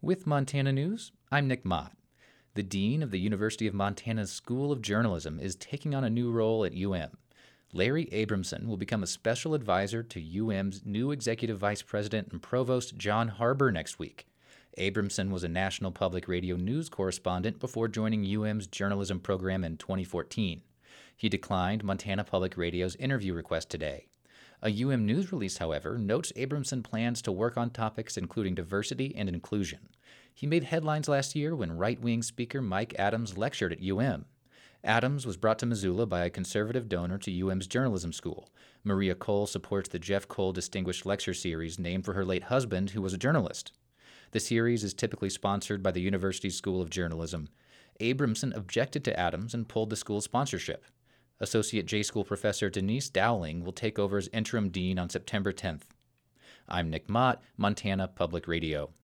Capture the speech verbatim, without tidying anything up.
With Montana News, I'm Nick Mott. The Dean of the University of Montana's School of Journalism is taking on a new role at U M. Larry Abramson will become a special advisor to U M's new Executive Vice President and Provost John Harbour next week. Abramson was a national public radio news correspondent before joining U M's journalism program in twenty fourteen. He declined Montana Public Radio's interview request today. A U M news release, however, notes Abramson plans to work on topics including diversity and inclusion. He made headlines last year when right-wing speaker Mike Adams lectured at U M. Adams was brought to Missoula by a conservative donor to U M's journalism school. Maria Cole supports the Jeff Cole Distinguished Lecture Series named for her late husband, who was a journalist. The series is typically sponsored by the University's School of Journalism. Abramson objected to Adams and pulled the school's sponsorship. Associate J-School professor Denise Dowling will take over as interim dean on September tenth. I'm Nick Mott, Montana Public Radio.